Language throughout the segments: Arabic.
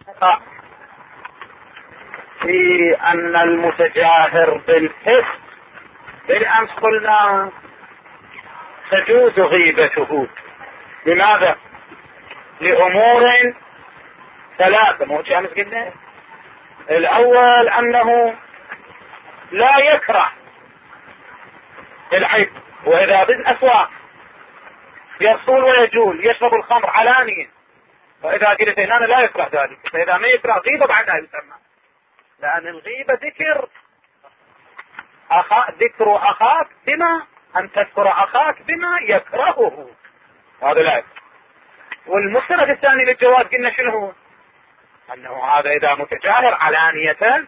في أن المتجاهر بالفسق بالأمس قلنا تجوز غيبته. لماذا؟ لأمور ثلاثة. مو أمس قلنا الأول أنه لا يكره العيب، وإذا بالأسواق يصول ويجول يشرب الخمر علانيا، وإذا قلت هنا لا يكره ذلك، فإذا ما يكره غيبة بعدها يسمى، لأن الغيبة ذكر أخاك بما أن تذكر أخاك بما يكرهه، هذا لا يكره. والمستند الثاني للجواز قلنا شنو هو؟ أنه هذا إذا متجاهر علانية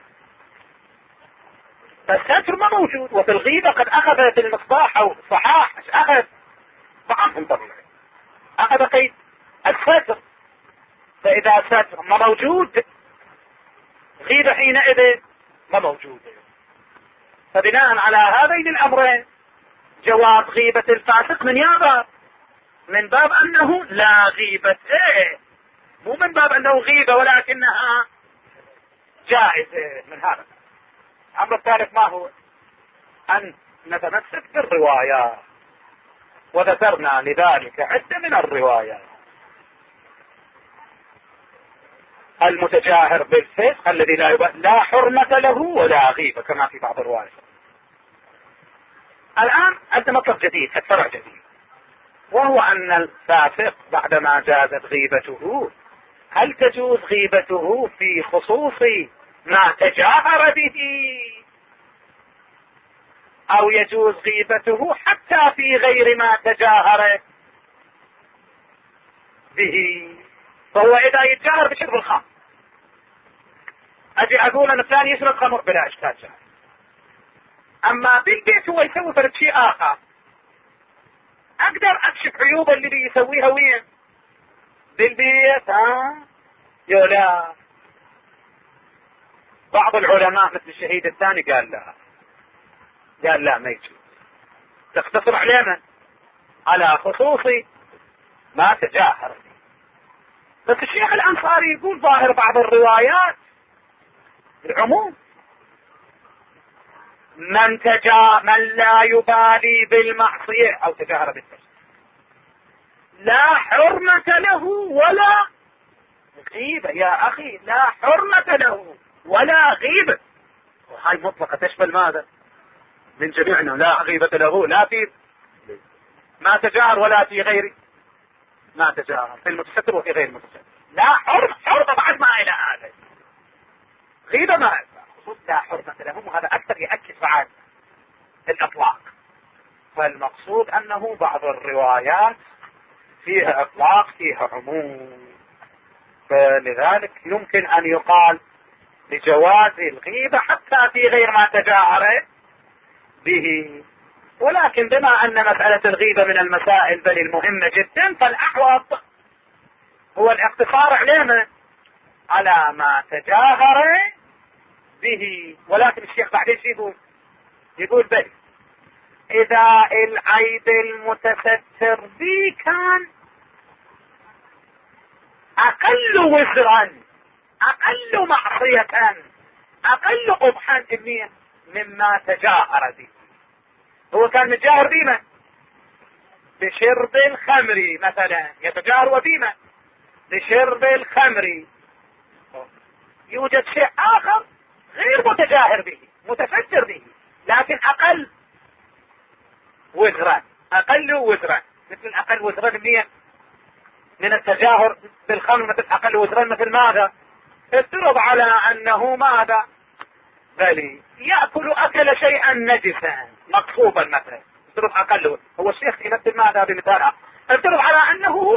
فالستر ما موجود. وفي الغيبة قد أخذت المصباح أو الصحاح أخذ طعامهم طبيعي، أخذ قيد الستر، فإذا الستر ما موجود غيبة حينئذ ما موجود. فبناء على هذين الأمرين جواز غيبة الفاسق من باب أنه لا غيبة، مو من باب أنه غيبة ولكنها جائزة. من هذا الأمر الثالث ما هو؟ أن نتمسك بالروايات، وذكرنا لذلك عدة من الروايات. المتجاهر بالفسق الذي لا حرمة له ولا غيبة كما في بعض الروايات. الآن عندنا مطلب جديد، الفرع جديد، وهو أن الفاسق بعدما جازت غيبته هل تجوز غيبته في خصوص ما تجاهر به، أو يجوز غيبته حتى في غير ما تجاهر به؟ فهو إذا يتجاهر بشرب الخمر أجي أقول أن الثاني يشرب خمر بلا إشكال جاهر، أما بالبيت هو يسوي فرد شيء آخر أقدر أكشف عيوب اللي بيسويها وين؟ بالبيت. يولا بعض العلماء مثل الشهيد الثاني قال لا ما يجوز، تقتصر على من؟ على خصوص ما تجاهر. بس الشيخ الأنصاري يقول ظاهر بعض الروايات العموم، من لا يبالي بالمعصية أو تجاهر بالفسق لا حرمة له ولا غيبة. يا أخي لا حرمة له ولا غيبة، وهاي مطلقة تشمل ماذا؟ من جميعنا لا غيبة له، لا في ما تجاهر ولا في غير ما تجاهر، في المتستر وفي غير المتستر. لا حرمة بعد ما إلى هذا غيبة ما خصوص لا حرمة له، وهذا أكثر يأكد بعد الإطلاق. فالمقصود أنه بعض الروايات فيها إطلاق فيها عموم، فلذلك يمكن أن يقال لجواز الغيبة حتى في غير ما تجاهر به. ولكن بما أن مسألة الغيبة من المسائل بل المهمة جدا، فالأحوط هو الاقتصار على ما تجاهر به. ولكن الشيخ بعدين يقول بل إذا العيب المتستر به كان أقل وزرا أقل معصية أقل قبحا مما تجاهر به. هو كان متجاهر بما بشرب الخمر مثلا، يتجاهر وبما بشرب الخمر. يوجد شيء آخر غير متجاهر به متستر به لكن أقل وزرا مثل أقل وزرا من التجاهر بالخمر، مثل أقل وزرا مثل ماذا؟ افترض على أنه ماذا؟ بل يأكل أكل شيئا نجسا مقصوبا مثلا، افترض أقل. هو الشيخ يمثل ماذا بمثال آخر؟ افترض على أنه هو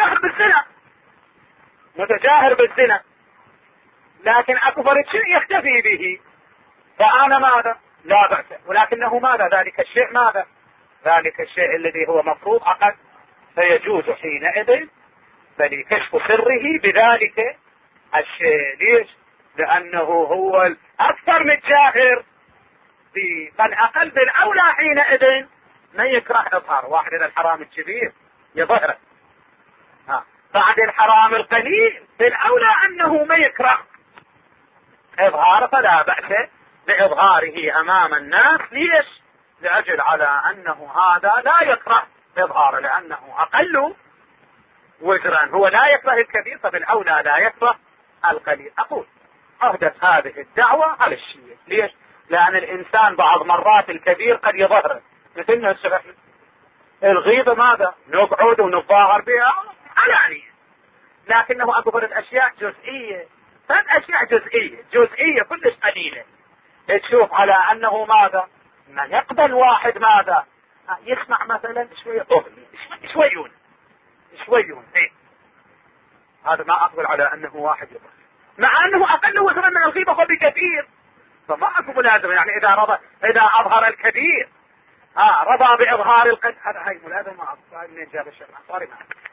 متجاهر بالزنا لكن أكو فرد شيء يختفي به، فأنا ماذا؟ لا بأس. ولكنه ماذا؟ ذلك الشيء ماذا؟ ذلك الشيء الذي هو مفروض عقد، فيجوز حينئذ بل كشف سره بذلك الشيء. ليش؟ لأنه هو الأكثر متجاهر فالأقل بالأولى حينئذ ما يكره إظهار. واحد إذا الحرام الكبير يظهره، بعد الحرام القليل بالأولى أنه ما يكره إظهار، فلا بأس بإظهاره أمام الناس. ليش؟ لأجل على أنه هذا لا يكره إظهاره لأنه أقل وزرا، هو لا يكره الكبير فبالأولى لا يكره القليل. أقول أحدث هذه الدعوة على الشيء. ليش؟ لأن الإنسان بعض مرات الكبير قد يظهر، مثلنا السبب الغيبة ماذا؟ نقعد ونتظاهر بها علانية، لكنه أكبر الأشياء جزئية، فالأشياء جزئية كلش قليلة. تشوف على أنه ماذا؟ من يقبل واحد ماذا؟ يسمع مثلا شوية طفل شويون هذا ما أقبل على أنه واحد يقبل، مع أنه أقل وزنا من الغيبة بكثير، فما أكو ملازمة. يعني إذا أظهر الكبير رضى بإظهار القلب، هذا هاي ملازمة. ما أقبل من جاب الشيخ الأنصاري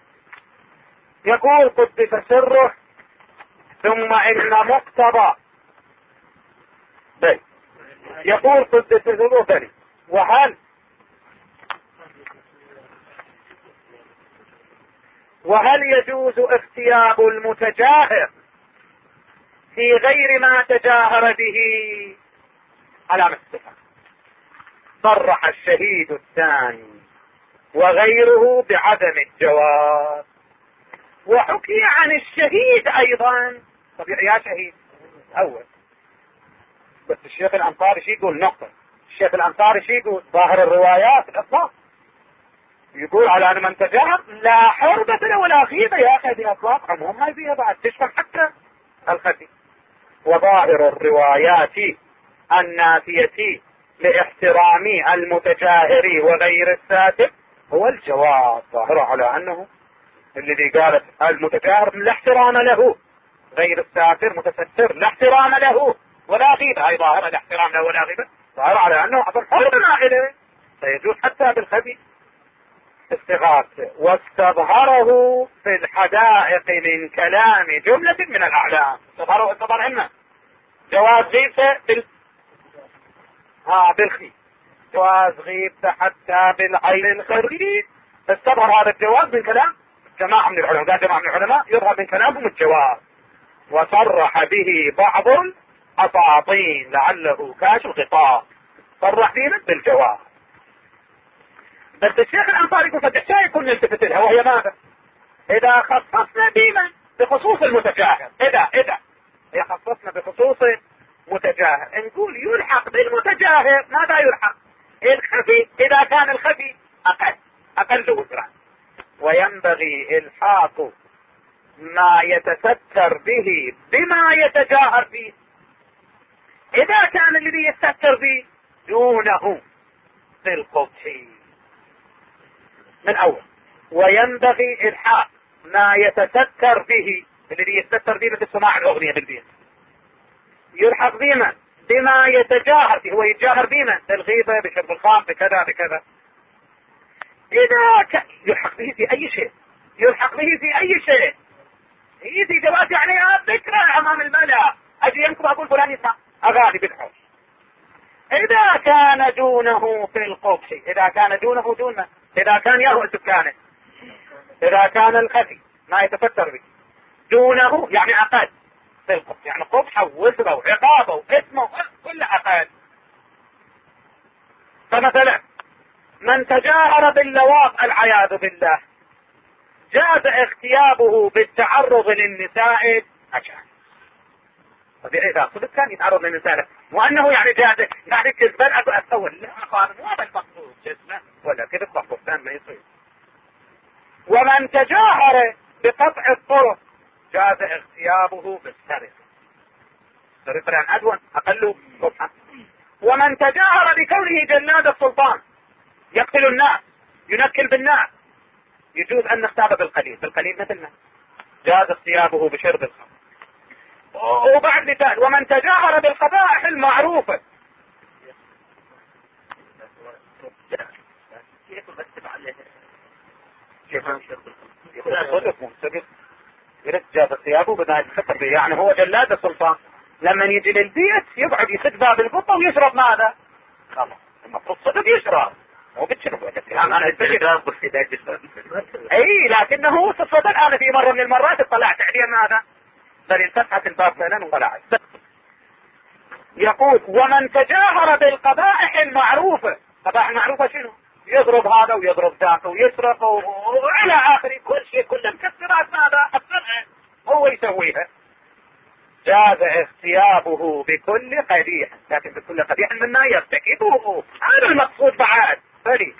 يقول قدس سره ثم إن مقتضى يقول قدس سره وهل يجوز اغتياب المتجاهر في غير ما تجاهر به؟ علامة استفهام. صرح الشهيد الثاني وغيره بعدم الجواز، وحكي عن الشهيد ايضا. طبيعي يا شهيد اول، بس الشيخ الانصاري شي يقول نقطة، الشيخ الانصاري شي يقول ظاهر الروايات الاطلاق، يقول على ان من تجاهر لا حرمة له ولا غيبة. يا اخي هذه اطلاق عموم، هاي فيها بعد تشمل حتى الخفي. وظاهر الروايات النافية لاحترام المتجاهر وغير الساتر هو الجواز. ظاهرة على انه الذي قالت المتجاهر لا احترام له، غير الساتر متستر لا احترام له ولا غيبة، هاي ظاهرة لا احترام له ولا غيبة، ظاهرة على انه اصلا حرمة اليه فيجوز حتى بالخفي استغاث. واستظهره في الحدائق من كلام جملة من الاعلام. استظهر عنا جواز غيبة بالخي، جواز غيبة حتى بالعين الخريج. استظهر هذا الجواز من كلام جماعة من العلماء، قال جماعة من العلماء يظهر من كلامهم الجواز. وصرح به بعض الأساطين لعله كاش الغطاء، صرح به بالجواز. بس الشيخ الأنصاري يقول فتحتاج يكون نلتفت لها، وهي ماذا؟ إذا خصصنا بمن؟ بخصوص المتجاهر. إذا خصصنا بخصوص متجاهر نقول يلحق بالمتجاهر ماذا يلحق؟ الخفي، إذا كان الخفي أقل وزرا. وينبغي إلحاق ما يتستر به بما يتجاهر به، إذا كان الذي يتستر به دونه في القبح من أول. وينبغي إلحاق ما يتستر به، الذي يتستر به مثل سماع الأغنية بالبيت، يلحق بما يتجاهر به، هو يتجاهر بما بالغيبة بشرب الخمر بكذا بكذا. إذا يلحق به في أي شيء، يلحق به في أي شيء. هي في جواز يعني ذكرى أمام الملأ، أجي ينكب أقول فلان يسمع أغاني بالحوش. إذا كان دونه في القبح، إذا كان دونه دون، إذا كان يهوى سكانه، إذا كان الخفي ما يتفتر به دونه يعني أقل في القبح، يعني قبحه ووزره وعقابه واسمه كل أقل. فمثلا من تجاهر باللواط العياذ بالله جاز اغتيابه بالتعرض للنساء أجانب. طبيعي إذا صدق كان يتعرض للنساء، وأنه يعني جاز يعني كذبا أتول لا أخوان مو هذا المقصود جسمه ولا كذب بحثان ما يصير. ومن تجاهر بقطع الطرق جاز اغتيابه بالسرقة، سرقة يعني أدون أقل قبحا. ومن تجاهر بكونه جلاد السلطان يقتل الناس ينكل بالناس يجوز أن نغتاب بالقليل مثلنا، جاز اغتيابه بشرب الخمر. وبعد مثال ومن تجاهر بالقبائح المعروفة جاز اغتيابه بذلك الخطر. يعني هو جلاد السلطان لما يجي للبيت يقعد يسد باب القطة ويشرب ماذا؟ خمر، المفروض صدق يشرب مو بتشنب الاتهام انا اي لكنه صدق انا في مرة من المرات اطلعت عليه ماذا بل انفتحت الباب فعلا وطلعت. يقول ومن تجاهر بالقبائح المعروفة. قبائح المعروفة شنو؟ يضرب هذا ويضرب ذاك ويسرق وعلى اخره كل شيء كله مكسرات ماذا الصنع هو يسويها. جاز اغتيابه بكل قبيح لكن بكل قبيح مما يرتكبه هذا المقصود بعد بلي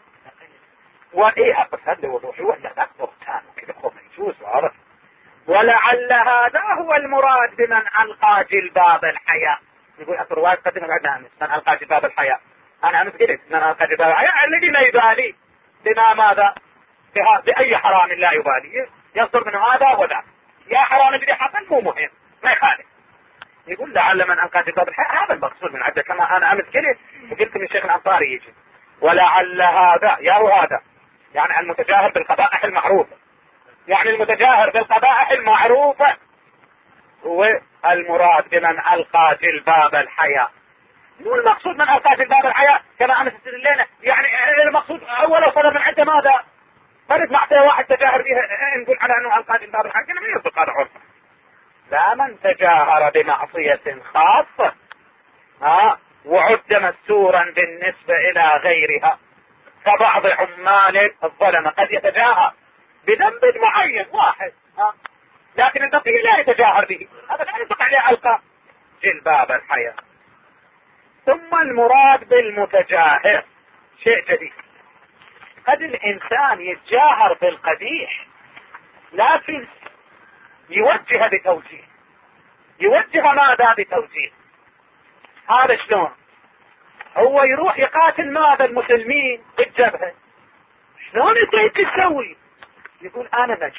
وايه اقصد وضوحي ولا لا بهتان وكذا خب يجوز وعرف. ولعل هذا هو المراد بمن ألقى جلباب الحياء. يقول الرواية قدم بعدنا أمس من ألقى جلباب الحياء. أنا أمس قلت من ألقى جلباب الحياء الذي لا يبالي بما ماذا بأي حرام لا يبالي يصدر من هذا وذا يا حرام الذي حصل مو مهم ما يخالف. يقول لعل من ألقى جلباب الحياء هذا المقصود من عدة كما أنا أمس قلت وقلت من الشيخ الأنصاري يجي ولعل هذا يا هذا يعني المتجاهل بالقبائح المعروفة يعني المتجاهر بالقبائح المعروفة هو المراد بمن ألقى جلباب الحياء. مو المقصود من ألقى جلباب الحياء كما أمس استدلينا يعني المقصود أولا صدر من عدة ماذا فرد معطيه واحد تجاهر بها نقول على أنه ألقى جلباب الحياء كما يصدق هذا عرفا. لا من تجاهر بمعصية خاصة وعد مستورا بالنسبة إلى غيرها كبعض عمال الظلمة قد يتجاهر بذنب معين واحد لكن البقي لا يتجاهر به هذا لا يطلق عليه ألقى جلباب الحياة. ثم المراد بالمتجاهر شيء جديد. قد الإنسان يتجاهر بالقبيح لكن يوجه بتوجيه يوجه ماذا بتوجيه. هذا شلون؟ هو يروح يقاتل ماذا المسلمين بالجبهة شلون يريد يسوي؟ يقول أنا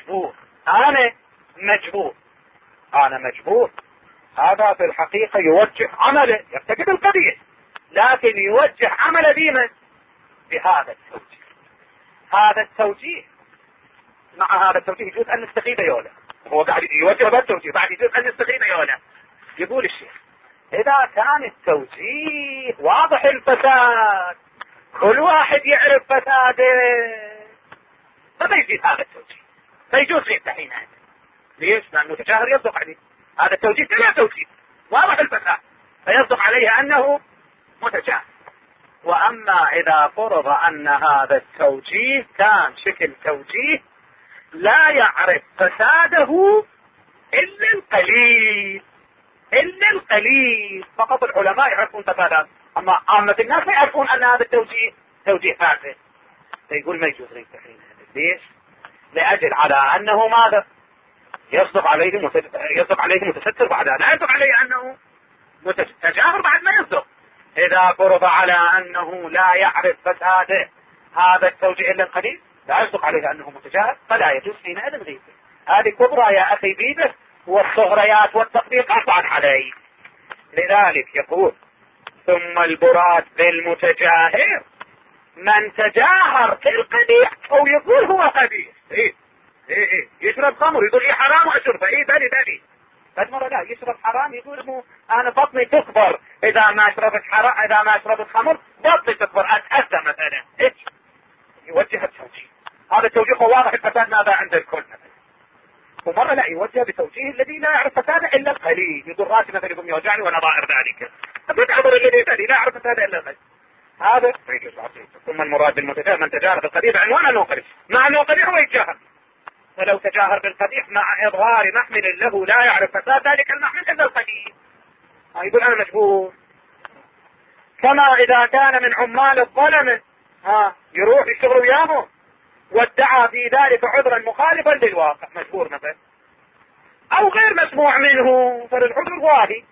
مجبور. هذا في الحقيقة يوجه عمله يرتكب القبيح لكن يوجه عمله بمن؟ بهذا التوجيه. هذا التوجيه مع هذا التوجيه يجوز أن نستفيد يولا هو قاعد يوجه هذا التوجيه بعد يجوز أن نستفيد يولا. يقول الشيخ إذا كان التوجيه واضح الفساد كل واحد يعرف فساده فما يجيز هذا التوجيه فيجوز فيه التحين هذا. ليش؟ لأن المتجاهر يصدق عليه هذا التوجيه كما توجيه واضح الفساد فيصدق عليه أنه متجاهر. وأما إذا فرض أن هذا التوجيه كان شكل توجيه لا يعرف فساده إلا القليل فقط العلماء يعرفون فساده أما عامة الناس لا يعرفون أن هذا التوجيه توجيه فاسد فيقول ما يجوز غير التحريم. ليش؟ لأجل على أنه ماذا يصدق عليه متستر بعدها لا يصدق عليه أنه متجاهر بعد ما يصدق. إذا فرض على أنه لا يعرف فساده هذا التوجيه إلا القليل لا يصدق عليه أنه متجاهر فلا يجوز حينئذ غيبه. هذه كبرى يا أخي بيده والصغريات والتطبيقات طبعا عليه. لذلك يقول ثم البراد بالمتجاهر من تجاهر في القبيح او يقول هو قبيح يشرب خمر يقول ايه حرام واشربه بلي بعد مرة لا يشرب حرام يقول انا بطني تكبر اذا ما شربت خمر بطني تكبر اتأذى مثلا يوجه التوجيه. هذا التوجيه هو واضح الفساد ماذا عند الكل ومرة لا يوجه بتوجيه الذي لا يعرف فساده الا القليل يقول راسي مثلا يقوم يوجعني ونظائر ذلك فتعبر الذي لا يعرف فساده الا القليل هذا يجوز عصير. ثم المراد بالمتجاهر من تجاهر بالقبيح عنوان انه قبيح مع انه قبيح هو يتجاهر فلو تجاهر بالقبيح مع اظهار محمل له لا يعرف فساد ذلك المحمل الا القبيح يقول انا مجبور. كما اذا كان من عمال الظلمه يروح يشتغل وياهم وادعى في ذلك عذرا مخالفا للواقع مجبور مثلا او غير مسموع منه فالعذر واهي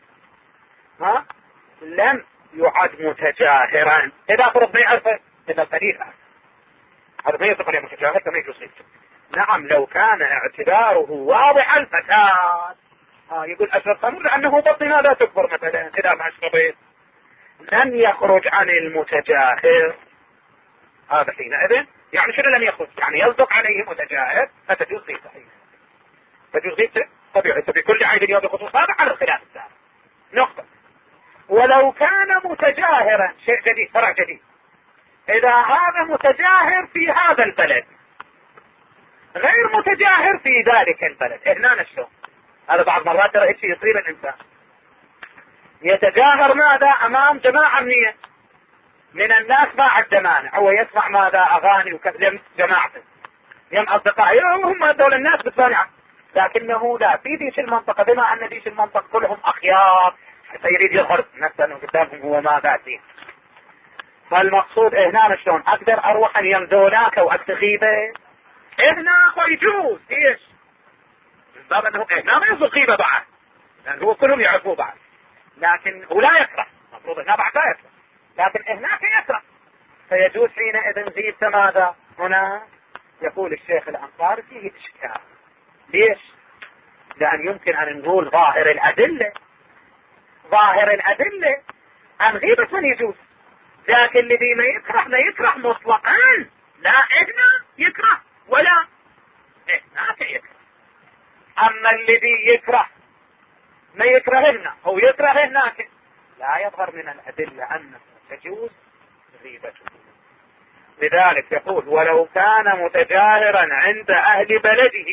لم يعد متجاهرا اذا فرض ما يعرفه اذا القليل هذا ما يصدق عليه متجاهر كما يجوز. نعم لو كان اعتباره واضح الفساد يقول اشرب خمر لانه بطني لا تكبر مثلا اذا ما اشربت لم يخرج عن المتجاهر. هذا حينئذ يعني شنو لم يخرج يعني يصدق عليه متجاهر فتجوز غير صحيح تجوز غير طبيعي بكل عين يوم بخصوص هذا على الخلاف الثاني نقطة. ولو كان متجاهرا شيء جديد فرع جديد إذا هذا متجاهر في هذا البلد غير متجاهر في ذلك البلد، هنا شلون؟ هذا بعض مرات ترى هيك يصير الإنسان يتجاهر ماذا أمام جماعة من الناس ما عنده مانع، هو يسمع ماذا أغاني وكلم جماعته يم أصدقائه هم هذول الناس بتبانعه، لكنه لا في ديش المنطقة، بما أن ديش المنطقة كلهم أخيار سيريد يظهر نفسه أنه قدامهم هو ما ذاتي. فالمقصود هنا شلون أقدر أروح أن يمذوناك وأستغيبه هنا ويجوز إيش باب أنه هنا ما يصل غيبة بعد، لأن هو كلهم يعرفوه بعد، لكن هو لا يكره، مفروض هنا بعد لا يكره، لكن هناك يكره، فيجوز حينئذ غيبت ماذا هنا. يقول الشيخ الأنصاري فيه إشكال. ليش؟ لأن يمكن أن نقول ظاهر الأدلة عن غيبة من يجوز، لكن الذي ما يكره مطلقا، لا هنا يكره ولا هناك يكره. أما الذي يكره ما يكره هنا أو يكره هناك لا يظهر من الأدلة أنه تجوز غيبته. لذلك يقول ولو كان متجاهرا عند أهل بلده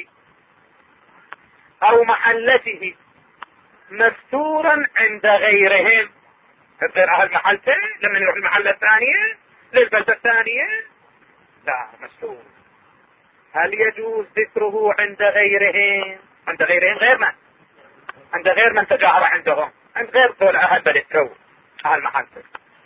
أو محلته مستورا عند غيرهم، غير أهل محلته لما يروح المحلة الثانية للبلدة الثانية لا مستور. هل يجوز ذكره عند غيرهم؟ عند غيرهم غير من؟ عند غير من تجاهر عندهم، عند غير دول أهل بلدته أهل محلته.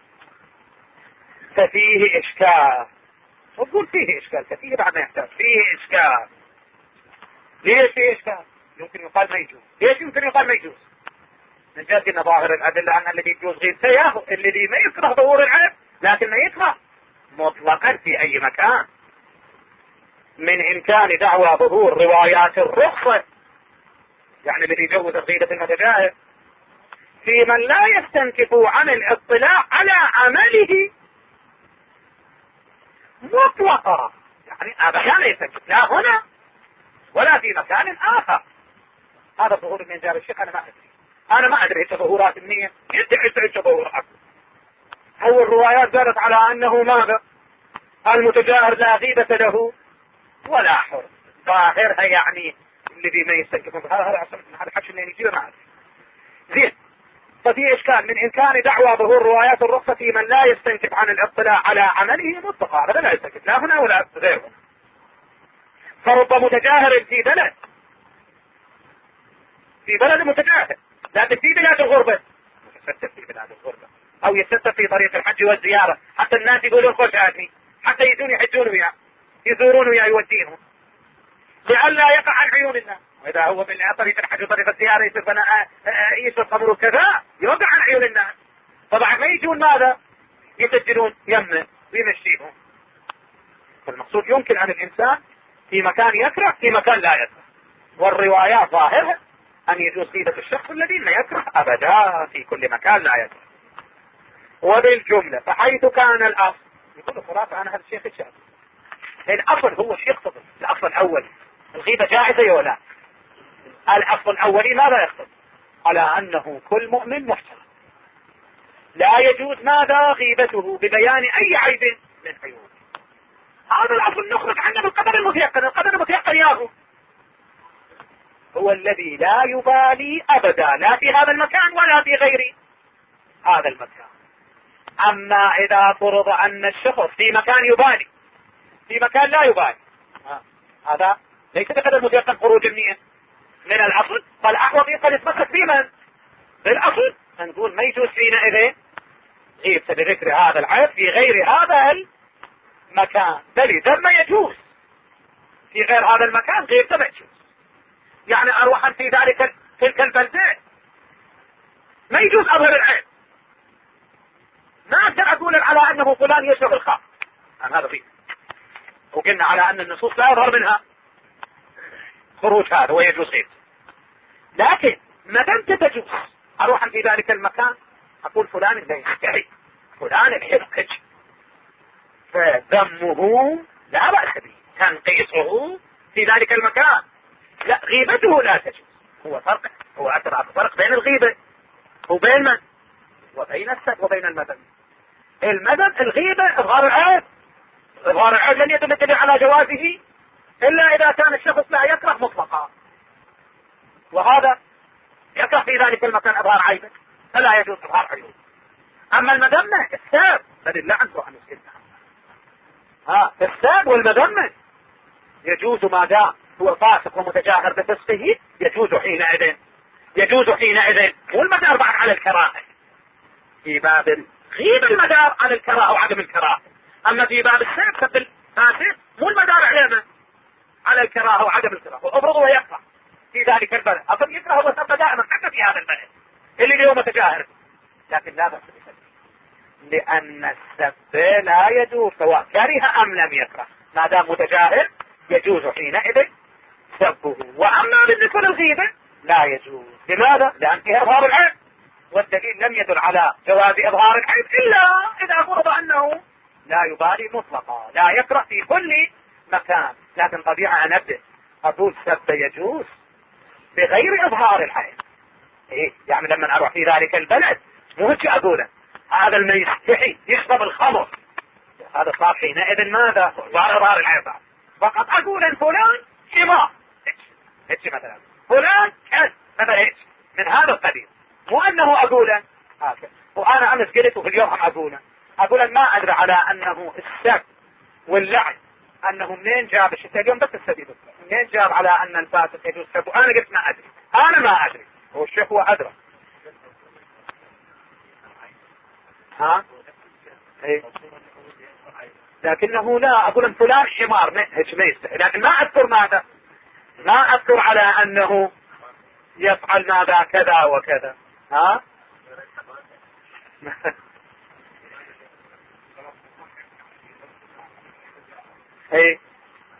ففيه إشكال، أقول فيه إشكال كثير بعد ما يحتاج فيه إشكال. ليش فيه إشكال؟ يمكن يقال ما يجوز. ليش يمكن يقال ما يجوز؟ من جهة أن ظاهر الأدلة أن الذي يجوز غيبته ياهو الذي ما يكره ظهور العيب، لكن ما يكره مطلقا في أي مكان. من إمكان دعوى ظهور روايات الرخصة، يعني الذي يجوز غيبة المتجاهر في من لا يستنكف عن الاطلاع على عمله مطلقا، يعني أبدا يستنكف لا هنا ولا في مكان آخر. هذا ظهور من جاب الشيخ أنا ما أدري إيش ظهورات النية، يدعي إيش ظهورات. هو الروايات دارت على أنه ماذا؟ المتجاهر لا غيبة له ولا حر، ظاهرها يعني الذي ما يستنكف هذا حش اللي يجيبه معه زين. ففي إشكال من إمكان دعوى ظهور روايات الرخصة في من لا يستنكف عن الاطلاع على عمله مطلقا، هذا لا يستنكف لا هنا ولا غيره. فرب متجاهر في بلد متجاهر، لكن في بلاد الغربة يستتر في بلاد الغربة أو يستتر في طريق الحج والزيارة، حتى الناس يقولون خوش هاتني حتى يجون يحجون وياه يزورون وياه يودينهم لئلا يقع عن عيون الناس. وإذا هو من طريق الحج وطريق الزيارة يصير يصير خمر وكذا يوقع عن عيون الناس، طبعا ما يجون ماذا يسجلون يمه ويمشيهم. فالمقصود يمكن أن الإنسان في مكان يكره في مكان لا يكره، والروايات ظاهرة أن يجوز غيبة الشخص الذي لا يكره أبدا في كل مكان لا يكره. وبالجملة فحيث كان الأصل يقول خلاصة أنا هذا الشيخ الشاب الأصل هو الشيخ يقتضي الأصل الأول الغيبة جائزة ولا الأصل الأولي ماذا يقتضي؟ على أنه كل مؤمن محترم لا يجوز ماذا غيبته ببيان أي عيب من عيوبه. هذا الأصل نخرج عنه بالقدر المتيقن. القدر المتيقن ياهو هو الذي لا يبالي أبدا لا في هذا المكان ولا في غير هذا المكان. أما إذا فرض أن الشخص في مكان يبالي في مكان لا يبالي هذا ليس بقدر متيقن خروج النية من الأصل، فالأحوط يقل يتمسك بمن بالأصل نقول ما يجوز فينا إذن غيبة بذكر هذا العيب في غير هذا المكان، بل إذا ما يجوز في غير هذا المكان غيبة ما يجوز. يعني أروحا في ذلك تلك البلدة ما يجوز أظهر العيب، ما أقدر أقول على أنه فلان يشرب الخمر عن هذا فيه، وقلنا على أن النصوص لا يظهر منها خروج هذا ويجوز غيبته. لكن ما دمت تجوز أروحا في ذلك المكان أقول فلان لا يستحي فلان الحفظ فذمه لا بأس به تنقيصه في ذلك المكان، لا غيبته لا تجوز. هو فرق، هو أترى فرق بين الغيبة وبين من وبين السب وبين المذم. المدد الغيبة إظهار العيب. إظهار العيب لن يدل الدليل على جوازه إلا إذا كان الشخص لا يكره مطلقا، وهذا يكره في ذلك المكان إظهار عيبه فلا يجوز إظهار عيوب. أما المذمة الساب فلله عنه أن يسكتها. الساب والمذمة يجوز ما دام هو فاسق ومتجاهر بفسقه، يجوز حينئذ. يجوز حينئذ. مو المدار بعد على الكراهة في باب الغيبة، المدار على الكراهة وعدم الكراهة. أما في باب الساب سب الفاسق مو المدار على الكراهة وعدم الكراهة. وأفرضه يكره في ذلك البلد، أفرض يكره وسب دائما حتى في هذا البلد اللي اليوم متجاهر، لكن لا بأس بسبه، لأن السب لا يجوز سواء كره أم لم يكره، ما دام متجاهر يجوز حينئذ سبه. وأما بالنسبة للغيبة لا يجوز. لماذا؟ لأن فيها إظهار العيب، والدليل لم يدل على جواز إظهار العيب إلا إذا فرض أنه لا يبالي مطلقا، لا يكره في كل مكان. لكن طبيعة أن أبدأ أقول سب يجوز بغير إظهار العيب. يعني لما أروح في ذلك البلد مو هيك أقوله هذا الميستحي يشرب الخمر، هذا صار حينئذ ماذا؟ ظهر إظهار العيب. فقط أقول أن فلان حمار هيك مثلا، فلان كذب مثلا هيك من هذا القبيل، مو أنه أقوله هكذا. وأنا أمس قلت في اليوم أقول ما أدري على أنه السب واللعن أنه منين جاب الشتاء اليوم بس السبيل منين جاب على أن الفاسق يجوز السب. وأنا قلت ما أدري، أنا ما أدري، هو الشيخ هو أدرى. إيه؟ لكنه لا أقول أن فلان حمار هيك ما يستحي، لكن ما أذكر ماذا، ما أذكر على أنه يفعل ماذا كذا وكذا. ايه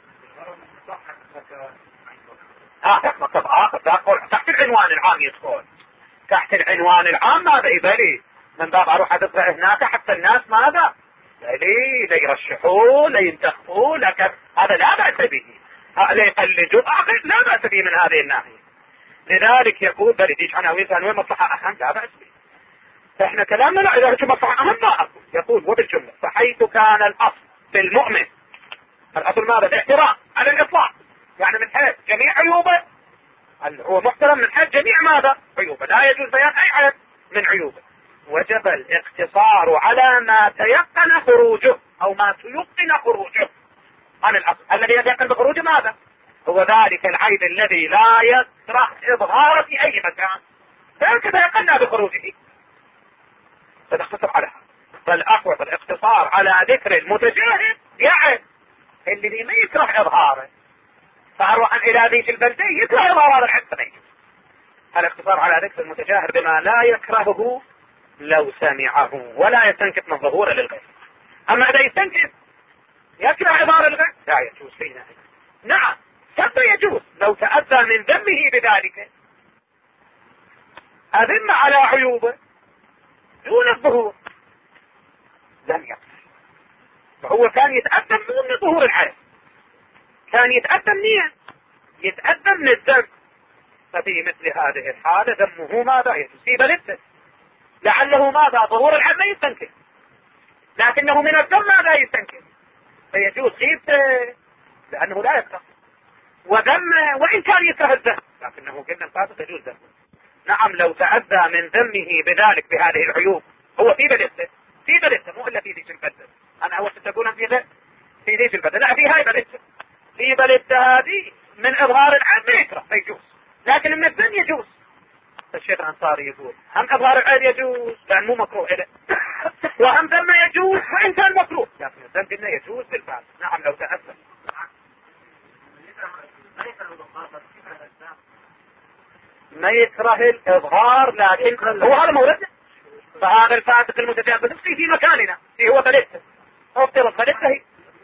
مكتب آخر تحت العنوان العام يدخل، تحت العنوان العام ماذا يبالي من باب أروح أدفع هناك حتى الناس ماذا لا يرشحون لا ينتخبون، لكن هذا لا بأس به، لا يقلدون لا بأس به من هذه الناحية. لذلك يقول بل يديش عناوين ثانوية مصلحة أهم لا بأس به. فإحنا كلامنا لا إذا كنت مصلحة أهم ما أقول. يقول وبالجملة فحيث كان الأصل في المؤمن، الأصل ماذا؟ الاحترام على الإطلاق، يعني من حيث جميع عيوبه هو محترم من حيث جميع ماذا؟ عيوبه، لا يجوز بيان أي عيب من عيوبه. وجب الاقتصار على ما تيقن خروجه أو ما تيقن خروجه عن الأصل. الذي يتيقن بخروجه ماذا؟ هو ذلك العيب الذي لا يكره إظهاره في أي مكان، فهكذا يقلنا بخروجه فنختصر على هذا. فالأقوى الاقتصار على ذكر المتجاهل يعني اللي ما يكره إظهاره، فأروح إلى ذيك البلدة يكره إظهار هذا الحد. الاقتصار على ذكر المتجاهل بما لا يكرهه لو سمعه ولا يستنكف من ظهوره للغير. أما إذا يستنكف يكره إظهار الغير لا يجوز فينا. نعم سب يجوز لو تأذى من ذمه بذلك، أذم على عيوبه دون الظهور لم يقصر، فهو كان يتأذى من ظهور العيب، كان يتأذى منين؟ يتأذى من الذنب. ففي مثل هذه الحالة ذمه ماذا يجوز في بلده، لعله ماذا ظهور العيب ما يستنكر، لكنه من الذنب ماذا يستنكر، فيجوز غيبته لأنه لا يكره، وذمه وإن كان يكره الذنب لكنه قلنا الفاسق يجوز ذنبه. نعم لو تأذى من ذمه بذلك بهذه العيوب هو في بلده مو إلا في ذيك البلدة. أنا أول تقول في ذيك البلدة، لا في هاي بلدة، في بلدة هذه من إظهار العيب ما يكره يجوز، لكن من الذنب يجوز. الشيخ الأنصاري يقول هم إظهار العيب يجوز لأن مو مكروه إله، وهم ذنب يجوز وإن كان مكروه، لكن الذنب إنه يجوز بالفعل. نعم لو تأذى ما يكره الإظهار، لكن هو هذا موردنا. فهذا الفاسق المتجاوز في مكاننا في هو بلدته أو افترض بلدته هي.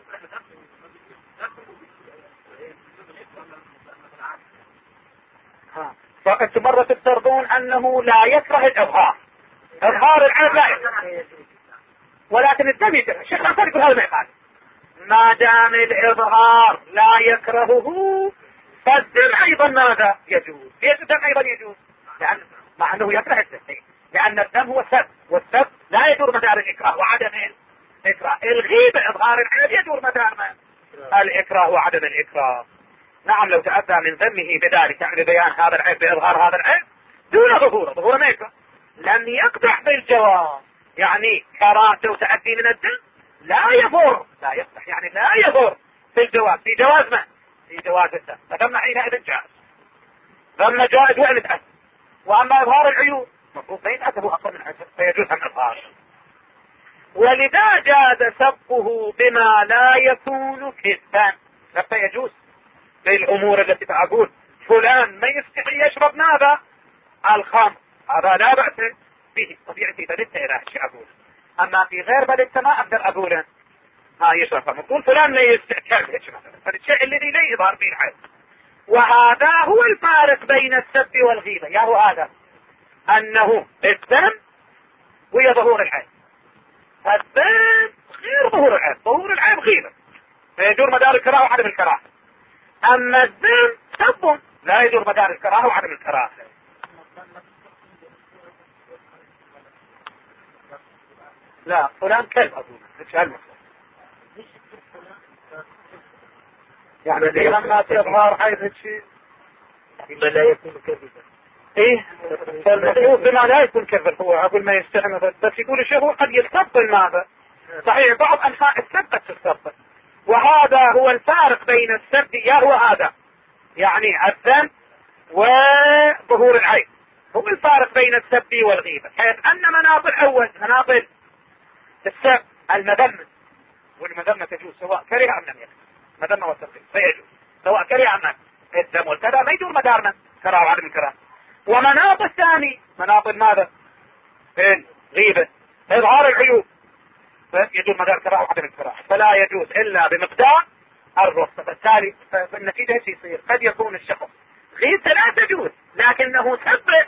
فأنتم مرة تفترضون أنه لا يكره الإظهار، إظهار العيب لا يكره، ولكن الدم يكره. الشيخ الأنصاري يقول هذا ما يقال، ما دام الإظهار لا يكرهه فالدم أيضا ماذا يجوز. ليش الدم أيضا يجوز؟ مع أنه يكره الدم، لأن الدم هو سب، والسب لا يدور مدار الإكراه وعدم الغيبة إظهار العيب يدور مدار الإكراه وعدم الإكراه. نعم لو تأتى من ذمه بذلك يعني بيان هذا العيب بإظهار هذا العيب دون ظهور ما يكره، لم يقدح بالجواز، يعني كراهته وتأتي من الدم لا يضر، لا يقدح يعني لا يضر في الجواز، في جواز ما في جواز الدم، فثم حينئذ جائز، ثم جائز وإن تأتى. وأما إظهار العيوب مفروض ما يتأتى هو أقل من عشر فيجوز أن إظهار، ولذا جاز سبه بما لا يكون كذبا، فيجوز بالأمور التي تقول فلان ما يستحي يشرب ماذا الخمر، هذا لا بأس به طبيعتي بلدت إلى شيء أقول، أما في غير بلدت ما أقدر أقول ما يشرب خمر، تقول فلان ما يستحي يشرب، فالشيء الذي لا يظهر فيه الحد. وهذا هو الفارق بين السب والغيبة، يا هو هذا أنه الذم وهي ظهور العيب، الذم غير ظهور العيب، ظهور العيب غيبة فيدور مدار الكراهة وعدم الكراهة، أما الذم سب لا يدور مدار الكراهة وعدم الكراهة. لا فلان كلب أقول مش هالمثل، يعني لما تظهر حيث الشيء بما لا يكون كذبا، ايه فالمطلوب بما لا يكون كذب، هو أقول ما يستحمل بس يقول الشيء هو قد يستبطل ماذا صحيح بعض أنحاء السب تستبطل، وهذا هو الفارق بين السب يا هو هذا يعني الذم وظهور العيب، هو الفارق بين السب والغيبة، حيث أن مناط الأول مناط السب المذمة، والمذمة تجوز سواء كره أم لم يكن، مذمة والتقدير فيجوز سواء كره أم لم يكن، الذم والكذا ما يدور مدار من كره وعدم الكره. ومناط الثاني مناط ماذا الغيبة إظهار العيوب يدور مدار كراهة وعدم الكراهة، فلا يجوز إلا بمقدار الرخصة، بالتالي فالنتيجة ايش يصير؟ قد يكون الشخص غيبته لا تجوز لكنه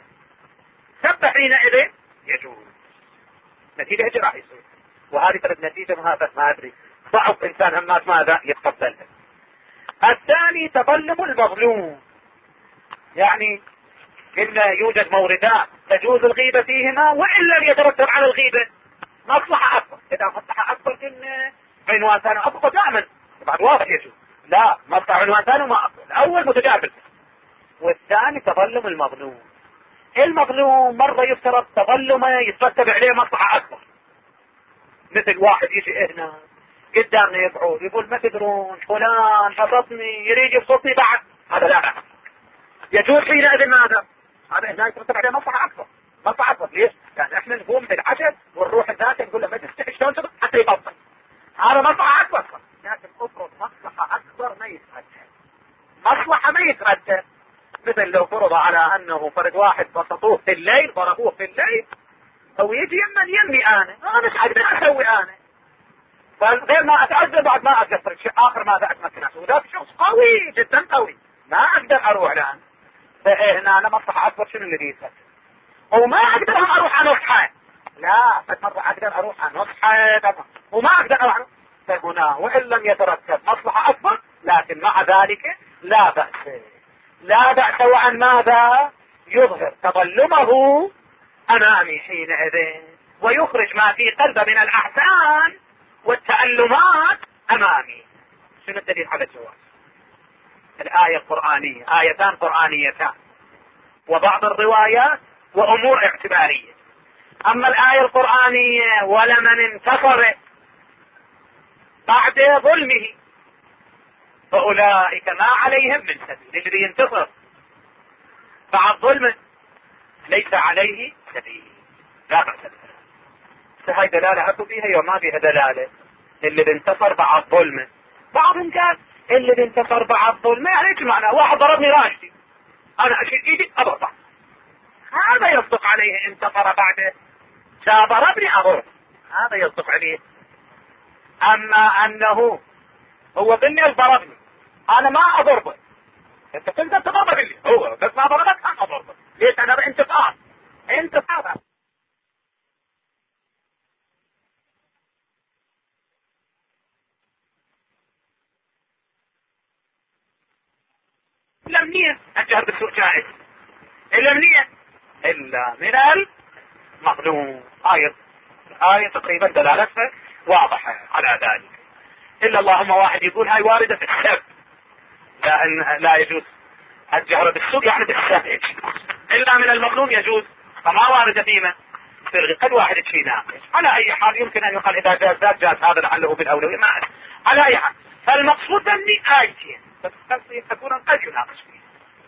سب حينئذ يجوز، نتيجة ايش راح يصير؟ وهذه ترى نتيجة ما أدري ضعف إنسان همات ماذا يتقبلها. الثاني تظلم المظلوم، يعني إن يوجد موردان تجوز الغيبة فيهما وإن لم يترتب على الغيبة مصلحة أكبر، إذا مصلحة أكبر إن عنوان ثاني أكبر دائما بعد واضح يجوز، لا مصلحة عنوان ثاني ما أكبر، الأول متجابل، والثاني تظلم المظلوم، المظلوم مرة يفترض تظلمه يترتب عليه مصلحة أكبر، مثل واحد يجي هنا قدامنا يقعد يقول ما تدرون فلان حصتني يريد يبسطني بعد، هذا لا يجوز حينئذ ماذا؟ هذا هنا يترتب عليه مصلحة أكبر، مصلحة أكبر ليش؟ يعني احنا نقوم بالعشر والروح الذات نقول له ما تستحي شلون تبط حتى يبطل، هذا مصلحة أكبر، لكن افرض مصلحة أكبر ما يترتب، مصلحة ما يترتب، مثل لو فرض على أنه فرد واحد بسطوه في الليل ضربوه في الليل أو يجي يمي أنا مش أقدر أسوي أنا، فغير ما أتعذب بعد ما أقدر شيء آخر ماذا أتمكن أسوي، وذاك شخص قوي جدا قوي ما أقدر أروح الآن، فهنا أنا مصلحة أكبر شنو اللي يترتب؟ وما أقدر أروح أنصحه، لا مرة أقدر أروح أنصحه وما أقدر أروح، فهنا وإن لم يترتب مصلحة أكبر لكن مع ذلك لا بأس وعن ماذا يظهر تظلمه أمامي حينئذ ويخرج ما في قلبه من الأحزان والتألمات أمامي. شنو الدليل على الجواز؟ الآية القرآنية، آيتان قرآنيتان وبعض الروايات وأمور اعتبارية. أما الآية القرآنية ولمن انتصر بعد ظلمه فأولئك ما عليهم من سبيل، الذي ينتصر بعد ظلمه ليس عليه سبيل، لا بأس بها، فهي دلالة أكو فيها وما فيها دلالة. اللي انتصر بعد ظلمه، بعضهم قال اللي انتصر بعد ظلمه يعني ايش معنى؟ واحد ضربني راشدي انا اشيل ايدي اضربه، هذا يصدق عليه انتصر بعده، ضربني اضرب، هذا يصدق عليه. اما انه هو ظلني ضربني انا ما اضربه، انت تقدر تضربه لي هو بس ما ضربك انا اضربه، ليش؟ انا بانتصار لمنية الجهر بالسوء جائز لمنية إلا من المظلوم. آية تقريبا دلالتها واضحة على ذلك. إلا اللهم واحد يقول هاي واردة في السب، لا يجوز الجهر بالسوء يعني بالسب، إلا من المظلوم يجوز، فما واردة فيما تلغي. قد واحد شيء ناقص. على أي حال يمكن أن يقال إذا جاز ذاك جاز هذا لعله بالأولوية، ما أعرف. على أي حال فالمقصود أني آيتين بس يكون قد يناقش فيه.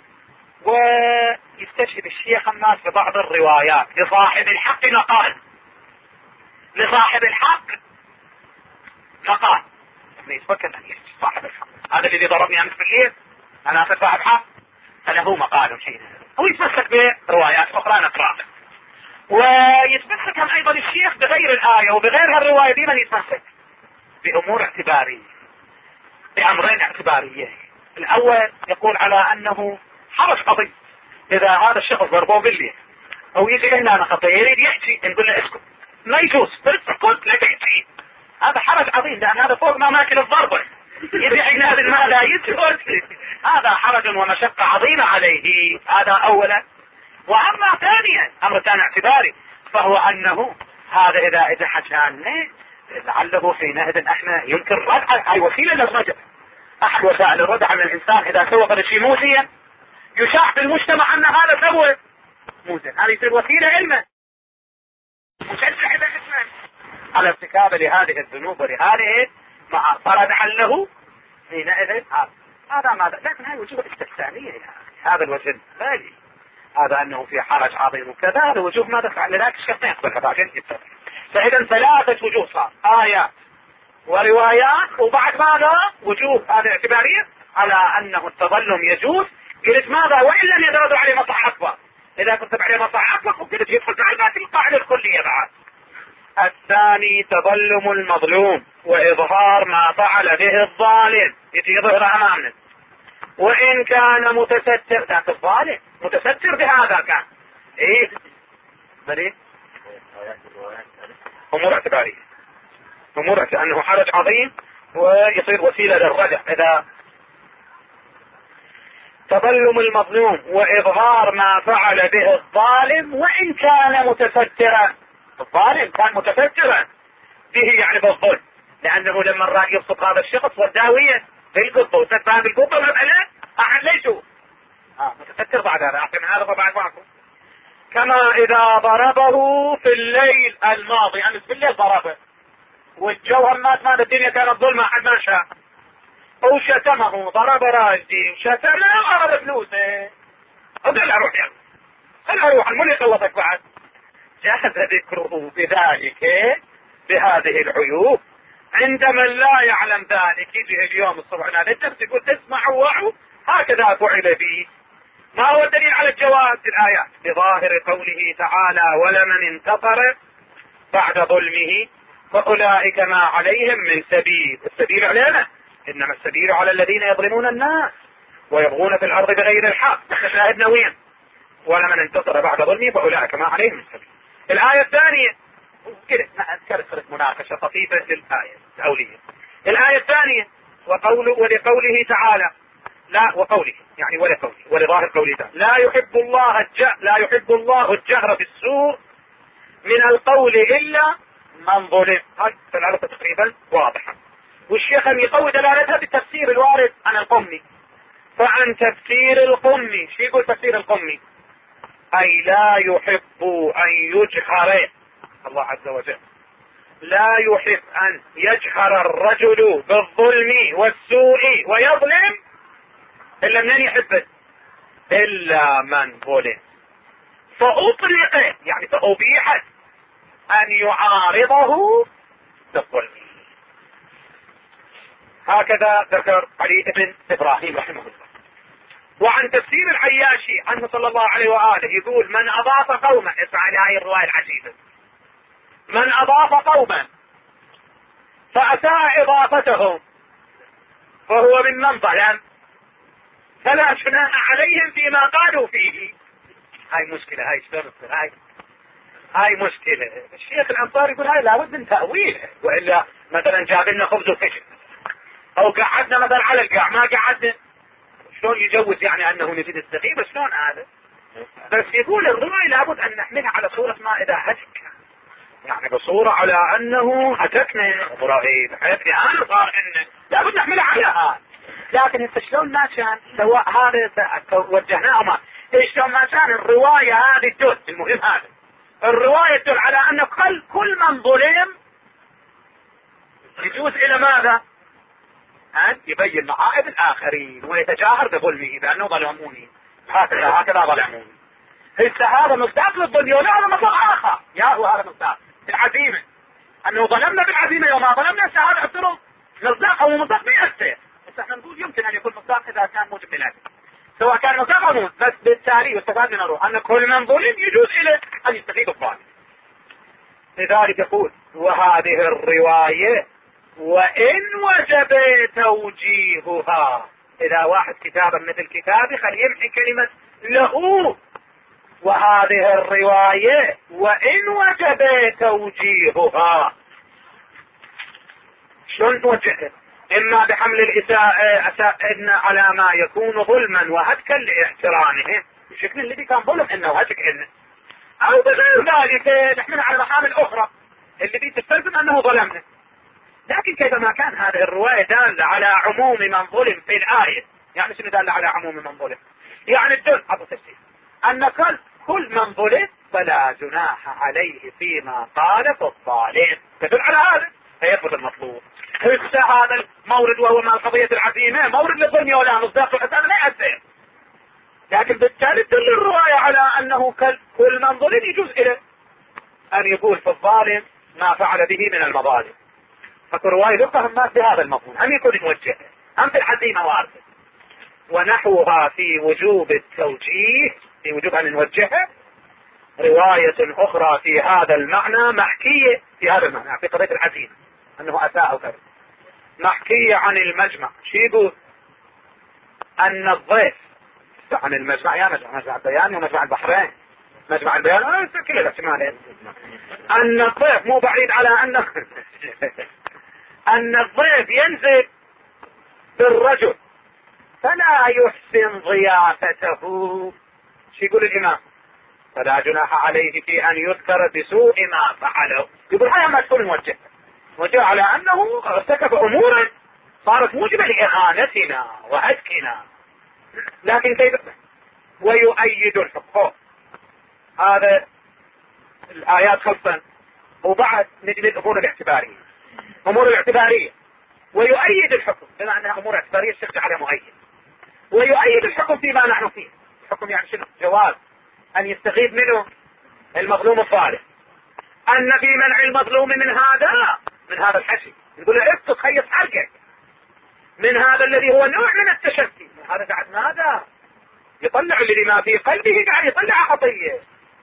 ويستشهد الشيخ الناس ببعض الروايات لصاحب الحق مقال، لصاحب الحق مقال، يعني يتفكر أن يشتي صاحب الحق. هذا الذي ضربني أمس بالليل أنا أخذ صاحب حق، فله مقال حين هو يتمسك بروايات أخرى نقرأ. ويتمسك أيضا الشيخ بغير الآية وبغير هالرواية دي، من يتمسك بأمور اعتبارية، بأمرين اعتباريين. الأول يقول على أنه حرج قضية إذا هذا الشخص ضربوه بالليل أو يجي هنا أنا خطير يريد يحكي نقول له اسكت، ما يجوز، بس اسكت لا تحكي، هذا حرج عظيم، لأن هذا فوق ما ماكل الضربة يجي هذا ماذا يسكت، هذا حرج ومشقة عظيمة عليه. هذا أولا. وأما ثانيا أمر ثاني اعتباري، فهو أنه هذا إذا حكانا لعله حينئذ احنا يمكن ردع، أي وسيلة للردع، أحد وسائل الردع من الإنسان إذا سوى شيء موسيا يشاع في المجتمع أن هذا سوى موسيا، هذه يصير وسيلة علما مشجع إلى الإسلام على ارتكاب لهذه الذنوب ولهذه مع فردعا له حينئذ هذا ماذا. لكن هذه وجوه استثنائية، هذا الوجه الثاني هذا أنه في حرج عظيم وكذا، هذا وجوه ماذا فعل لذلك الشيخ ما يقبل هذا عشان يتبع. فإذا ثلاثة وجوه صار، آيات وروايات، وبعد ماذا وجوه هذه اعتبارية على أنه التظلم يجوز. قلت ماذا وإن لم يدرد عليه مصلحة أكبر، إذا كنت عليه مصلحة أكبر قلت يدخل تعلمات القاعدة الكلية بعد. الثاني تظلم المظلوم وإظهار ما فعل به الظالم، يجي يظهر أمامنا وإن كان متستر، ذاك الظالم متستر بهذا كان إيه بلي أمور اعتبارية، أمور أنه حرج عظيم ويصير وسيلة للردع. إذا تظلم المظلوم وإظهار ما فعل به الظالم وإن كان متسترا، الظالم كان متسترا به يعني بالظلم، لأنه لما الرأي يبسط هذا الشخص والداوية بالقطة وتتفهم بالقطة مثلا أحد ليشوا متستر بعد هذا أحسن هذا طبعا معكم. كما إذا ضربه في الليل الماضي، أمس في الليل ضربه والجو همات ماذا الدنيا كانت ظلمة أحد ما شاء، أو شتمه ضرب راجدي وشتمه وأخذ فلوسه، أقول أروح يعني خل أروح الملك يخلصك بعد. جاز ذكره بذلك بهذه العيوب عند من لا يعلم ذلك. يجي اليوم الصبح هذا الدرس يقول تسمعوا وعوا هكذا فعل به. ما هو الدليل على الجواز؟ الآيات بظاهر قوله تعالى ولمن انتصر بعد ظلمه فأولئك ما عليهم من سبيل. السبيل علينا، إنما السبيل على الذين يظلمون الناس ويبغون في الأرض بغير الحق. شاهدنا وين ولمن انتصر بعد ظلمه فأولئك ما عليهم من سبيل. الآية الثانية كده أذكر مناقشة طفيفة للآية الأولية. الآية الثانية ولقوله تعالى لا وقوله يعني ولقوله ولظاهر قوله تعالى لا يحب الله الجهر بالسوء من القول إلا من ظلم. هذه العرفة تقريبا واضحة. والشيخ يقوي دلالتها بالتفسير الوارد عن القمي. فعن تفسير القمي، شو يقول تفسير القمي؟ أي لا يحب أن يجهر، الله عز وجل لا يحب أن يجهر الرجل بالظلم والسوء ويظلم إلا من يحبه إلا من ظلم، فأطلق يعني فأبيح أن يعارضه بالظلم. هكذا ذكر علي بن إبراهيم رحمه الله. وعن تفسير العياشي عنه صلى الله عليه وآله يقول من أضاف قوما، اسمع هاي الرواية العجيبة، من أضاف قوما فأساء إضافتهم فهو ممن ظلم فلا جناح عليهم فيما قالوا فيه. هاي مشكلة، هاي مشكلة. الشيخ الأنصاري يقول هاي لابد من تأويل، وإلا مثلا جاب لنا خبز وفجر أو قعدنا مثلا على القاع ما قعدنا، شلون يجوز يعني أنه نجد السقيمة؟ شلون هذا؟ بس يقول الرواية لابد أن نحملها على صورة ما إذا هلك يعني بصورة على أنه هتكني إبراهيم حياتي أنا صار إنه لابد نحملها على هذا. لكن انت شلون ما كان سواء هذا وجهناه ما شلون ما كان الرواية هذه تدل، المهم هذا الرواية تدل على أن كل من ظلم يجوز إلى ماذا؟ أن يبين معائب الآخرين ويتجاهر بظلمه بأنه ظلموني هكذا ظلموني. هذا مصداق للظلم ولا هذا مصداق آخر؟ هذا مصداق العزيمة أنه ظلمنا بالعزيمة وما ظلمنا هذا اعترض مصداق أو مصداق بيأثر. بس احنا نقول يمكن أن يكون مصداق إذا كان موجب للعزيمة سواء كان مصداق أو موجب. بس بالتالي يستفاد من الروح أن كل من ظلم يجوز إليه أن يستفيد الظالم. لذلك يقول وهذه الرواية وإن وجب توجيهها. إذا واحد كتابا مثل كتابي خل يمحي كلمة له. وهذه الرواية وإن وجب توجيهها. شلون توجهها؟ إما بحمل الإساءة على ما يكون ظلما وهتكا لاحترامه بشكل الذي كان ظلم إنه هتك إنه، أو بغير ذلك نحمل على محامل أخرى الذي تستلزم أنه ظلمنا. لكن كيفما كان هذه الرواية دالة على عموم من ظلم في الآية. يعني شنو دالة على عموم من ظلم؟ يعني الدل أبو تفسير أن كل من ظلم فلا جناح عليه فيما قال في الظالم. تدل على هذا فيثبت المطلوب. هذا المورد وهو ما قضية العزيمة مورد للظلم ولا مصداق الأسان لا يأثر. لكن بالتالي تدل الرواية على أنه كل من ظلم يجوز إليه أن يقول في الظالم ما فعل به من المظالم. فالرواية يفهم ما في هذا المفهوم هم يكون موجه هم في العزيمة وارثة. ونحوها في وجوب التوجيه في وجوب أن نوجهه رواية أخرى في هذا المعنى محكية في هذا المعنى في قضية العزيمة أنه أساء وكذا محكية عن المجمع. شو يقول؟ أن الضيف عن المجمع يا مجمع البيان ومجمع البحرين مجمع البيان كل الاحتمالين. أن الضيف مو بعيد على أن الضيف ينزل بالرجل فلا يحسن ضيافته. شو يقول الإمام؟ فلا جناح عليه في أن يذكر بسوء ما فعله. يقول هذا ما تكون موجه على أنه ارتكب أمورا صارت موجبة لإهانتنا وهتكنا. لكن كيف؟ ويؤيد الحكم. هذا الآيات خلصا. وبعد نجد الأمور الاعتبارية. أمور الاعتبارية ويؤيد الحكم بما أنها أمور اعتبارية الشيخ على مؤيد. ويؤيد الحكم فيما نحن فيه. الحكم يعني شنو؟ جواز أن يستغيث منه المظلوم الظالم. أن في منع المظلوم من هذا الحشي نقول له اسكت خيط حركك من هذا الذي هو نوع من التشفي. هذا بعد ماذا؟ يطلع الذي ما في قلبه قاعد يطلع خطية.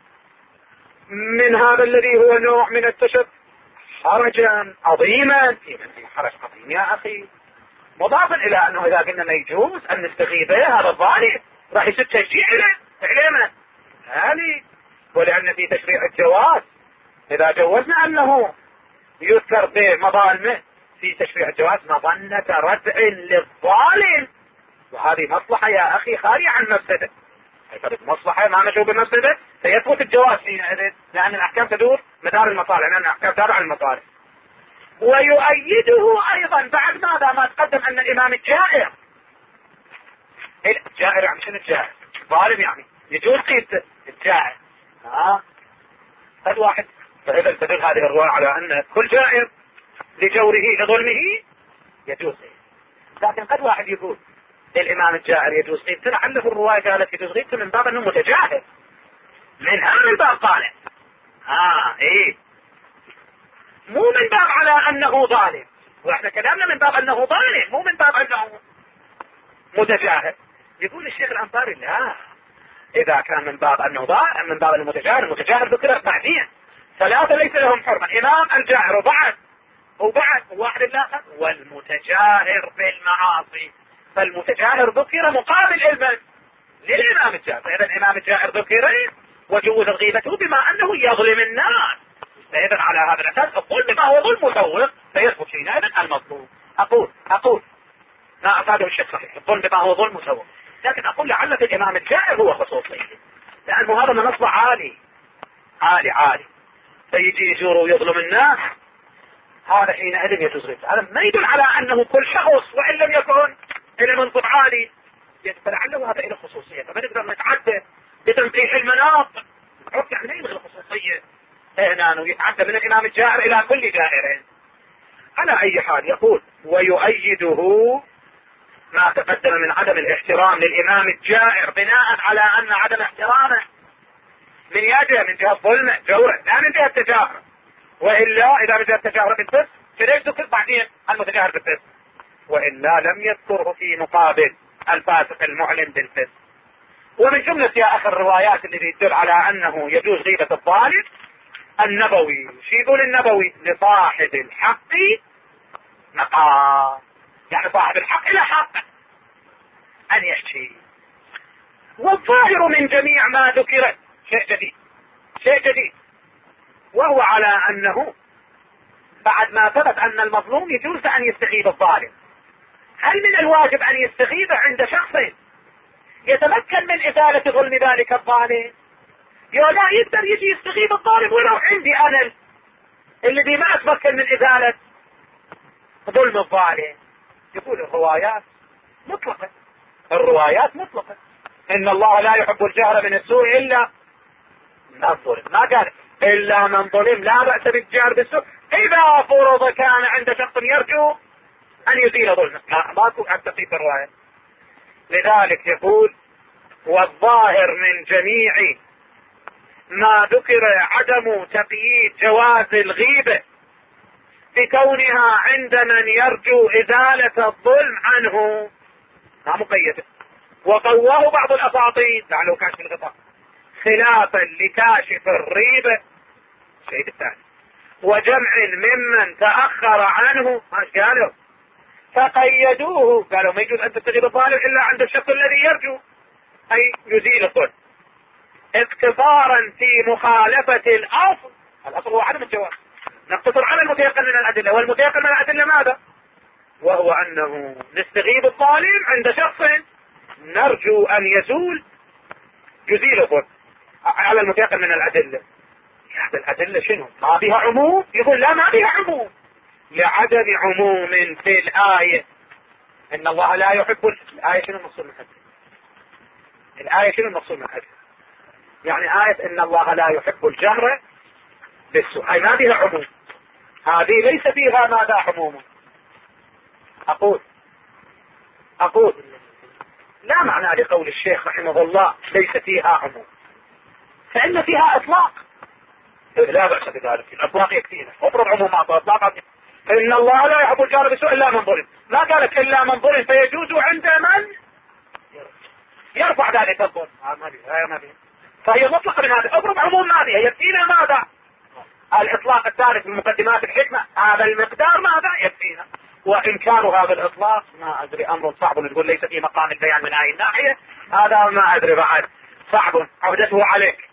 من هذا الذي هو نوع من التشفي حرجا عظيما في من فيه حرج عظيم يا أخي. مضافا إلى أنه إذا قلنا ما يجوز أن نستغيث به هذا الظالم راح يصير تشجيع علينا هذه. ولأن في تشريع الجواز إذا جوزنا أنه يذكر بمظالمه في تشريع الجواز مظنة ردع للظالم. وهذه مصلحة يا أخي خالية عن مفسدة. مصلحة ما نشوف بالمفسدة فيثبت الجواز فيها لأن الأحكام تدور مدار المصالح لأن الأحكام تابعة للمصالح. ويؤيده أيضا بعد ماذا ما تقدم أن الإمام الجائر يعني شنو الجائر؟ ظالم يعني يجوز قيد الجائر. قد واحد فإذا تدل هذه الرواية على أن كل جائر لجوره لظلمه يجوز. لكن قد واحد يقول الإمام الجائر يجوز قيد لعله الرواية قالت يجوز قيد من باب أنه متجاهل من هذا الباب طالع إيه مو من باب على أنه ظالم. وإحنا كلامنا من باب أنه ظالم مو من باب أنه متجاهل. يقول الشيخ الأنصاري لا إذا كان من باب أنه ظالم من باب أنه متجاهل. المتجاهل ذكر بعدين ثلاثة ليس لهم حرمة إمام الجائر وبعد واحد الآخر والمتجاهر بالمعاصي. فالمتجاهر ذكر مقابل علما للإمام الجائر. فإذا الإمام الجائر ذكر وجوز غيبته بما أنه يظلم الناس. فإذا على هذا الأساس الظلم بما هو ظلم مسوغ فيثبت حينئذ المظلوم. أقول ما أفاده الشيخ صحيح الظلم بما هو ظلم مسوغ. لكن أقول لعل في الإمام الجائر هو خصوصي لأنه هذا من نصب عالي. فيجي يجور ويظلم الناس، هذا حينئذ يجوز غيبته. هذا ما يدل على انه كل شخص وان لم يكن الى منصب عالي، فلعله هذا الى خصوصيه، فما نقدر نتعدى بتنقيح المناط. يعني ما يلغي الخصوصيه هنا ويتعدى من الامام الجائر الى كل جائر. على اي حال يقول ويؤيده ما تقدم من عدم الاحترام للامام الجائر بناء على ان عدم احترامه من جهه ظلمه جوره لا من جهه التجاهر، والا اذا من جهه التجاهر بالفسق فليش ذكر بعدين المتجاهر بالفسق، والا لم يذكره في مقابل الفاسق المعلن بالفسق. ومن جمله يا اخي الروايات اللي تدل على انه يجوز غيبه الظالم النبوي. شو يقول النبوي؟ لصاحب الحق مقام، يعني صاحب الحق له حق ان يحكي. والظاهر من جميع ما ذكر شيء جديد، وهو على انه بعد ما ثبت ان المظلوم يجوز ان يستغيب الظالم، هل من الواجب ان يستغيب عند شخص يتمكن من ازالة ظلم ذلك الظالم؟ لا يقدر يجي يستغيب الظالم ولو عندي انا الذي ما اتمكن من ازالة ظلم الظالم. يقول الروايات مطلقة، ان الله لا يحب الجهر من السوء الا من ظلم، ما قال الا من ظلم، لا بأس بالجهر بالسوء اذا فرض كان عند شخص يرجو ان يزيل ظلمه، ماكو تقييد الرواية. لذلك يقول والظاهر من جميع ما ذكر عدم تقييد جواز الغيبة بكونها عند من يرجو ازالة الظلم عنه، ما مقيدة. وقواه بعض الاساطين لعله كاشف الغطاء خلافا لكاشف الريبة الشيء الثاني وجمع ممن تأخر عنه، ما قالوا فقيدوه، قالوا ما يجوز ان تستغيب الظالم الا عند الشخص الذي يرجو اي يزيل الظلم، اقتصارا في مخالفة الاصل هو عدم الجواز. نقتصر على المتيقن من الادلة، والمتيقن من الادلة ماذا؟ وهو انه نستغيب الظالم عند شخص نرجو ان يزيل الظلم على المتيقن من الادلة. هذا الادلة شنو؟ ما بها عموم؟ يقول لا ما بها عموم لعدم عموم في الآية ان الله لا يحب. الآية شنو المقصود من هذا؟ يعني آية ان الله لا يحب الجهر بالسوء هاي ما بها عموم، هذه ليس فيها ماذا عموم. اقول لا معنى لقول الشيخ رحمه الله ليس فيها عموم، فإن فيها اطلاق لا بأس بذلك، الاطلاق يكفينا. افرض عمومات واطلاق ان الله لا يحب الجهر بالسوء الا من ظلم، ما قالت الا من ظلم فيجوز عند من يرفع ذلك الظلم، ما بيه. فهي مطلقة من هذا. افرض عموم ماذا يكفينا؟ ماذا الاطلاق الثالث من مقدمات الحكمة، هذا المقدار ماذا يكفينا. وان كانوا هذا الاطلاق ما ادري امر صعب، نقول ليس في مقام البيان من هذه الناحية، هذا ما ادري بعد صعب عودته عليك.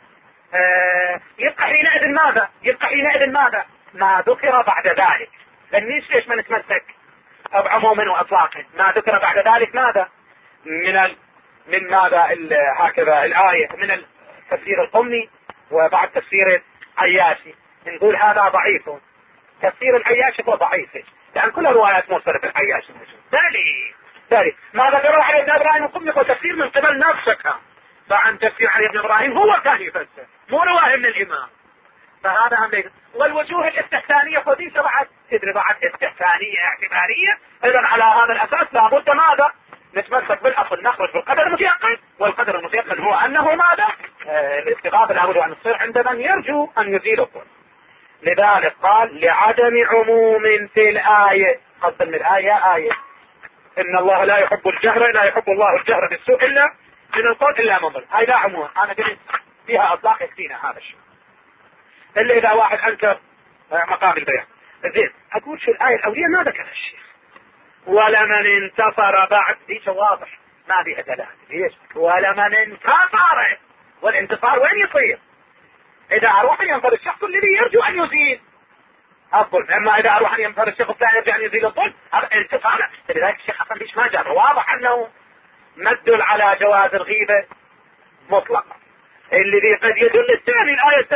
يبقى حينئذ ماذا ما ذكر بعد ذلك. ليش ما نتمسك بعموم واطلاق؟ ما ذكر بعد ذلك ماذا من ماذا هكذا الآية من التفسير القمي وبعد تفسير العياشي، نقول هذا ضعيف. تفسير العياشي هو ضعيف لأن كل الروايات مرسلة في العياشي. ثاني ما ذكره علي ابن إبراهيم القمي هو تفسير من قبل نفسك، فعن تفسير علي ابن إبراهيم هو كان يفسر مو رواية من الإمام. فهذا أمر. والوجوه الاستحسانية خذيسة بعد تدري بعد استحسانية اعتبارية، إذا على هذا الأساس لابد ماذا نتمسك بالأصل، نخرج بالقدر المتيقن، والقدر المتيقن هو أنه ماذا الاستغاثة لابد أن تصير عند من يرجو أن يزيل الظلم. لذلك قال لعدم عموم في الآية، قصد من الآية إن الله لا يحب الله الجهر بالسوء إلا من القول إلا من ظلم، هاي لا عموم. أنا قلت فيها أطلاق يكفينا هذا الشيء إلا إذا واحد أنكر مقام البيان. زين أقول شو الآية الأولية ما ذكر الشيخ ولمن انتصر بعد، ليش واضح ما بيها دلالة. ليش ولمن انتصر؟ والانتصار وين يصير؟ إذا أروح أن ينفر الشخص الذي يرجو أن يزيل الظلم، أما إذا أروح أن ينفر الشخص الثاني يرجو أن يزيل الظلم هذا انتصار. لذلك الشيخ حسن ليش ما جاب؟ واضح أنه مدل على جواز الغيبة مطلقا، الذي قد يدل الثاني الآية الثانية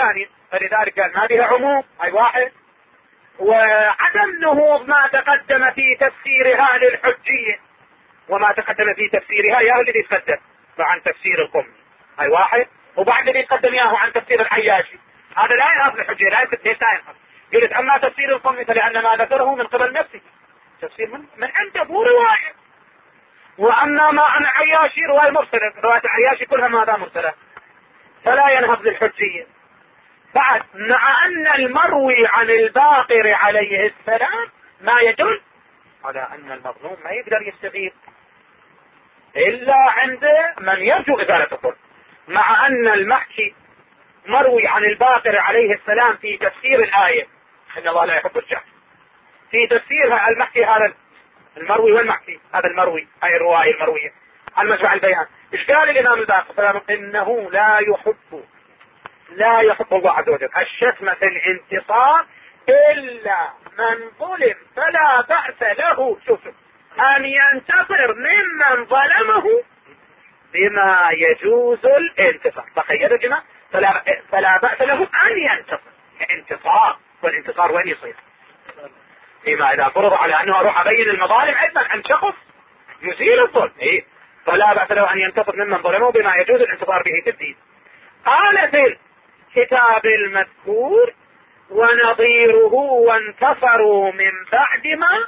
فلذلك قال ما بها عموم، هاي واحد. وعدم نهوض ما تقدم في تفسيرها للحجية، وما تقدم في تفسيرها يا الذي يتقدم عن تفسير القمي، هاي واحد. وبعد الذي يتقدم ياهو عن تفسير العياشي، هذا لا ينهض الحجية، لا ينهض. قلت اما تفسير القمي فلان ما ذكره من قبل نفسه، تفسير من عنده مو رواية. واما ما عن عياشي رواية مرسلة، رواية عياشي كلها ماذا مرسلة، فلا ينهض للحجية. بعد مع ان المروي عن الباقر عليه السلام ما يدل على ان المظلوم ما يقدر يستفيد الا عند من يرجو ازالة الظلم. مع ان المحكي مروي عن الباقر عليه السلام في تفسير الآية ان الله لا يحب الجهل، في تفسيرها المحكي هذا المروي والمحكي هذا المروي، هاي الرواية المروية عن مجمع البيان. ايش قال الامام الباقر؟ انه لا يحب الله عز وجل الشتمة الانتصار الا من ظلم، فلا بأس له شوف ان ينتصر ممن ظلمه بما يجوز الانتصار. تخيلوا يا جماعة، فلا بأس له ان ينتصر انتصار. والانتصار وين يصير؟ فيما اذا فرض على انه اروح ابين المظالم ايضا عن شخص يزيل الظلم، فلا بأس له ان ينتصر ممن ظلمه بما يجوز الانتصار به في الدين. قال في الكتاب المذكور ونظيره وانتصروا من بعد ما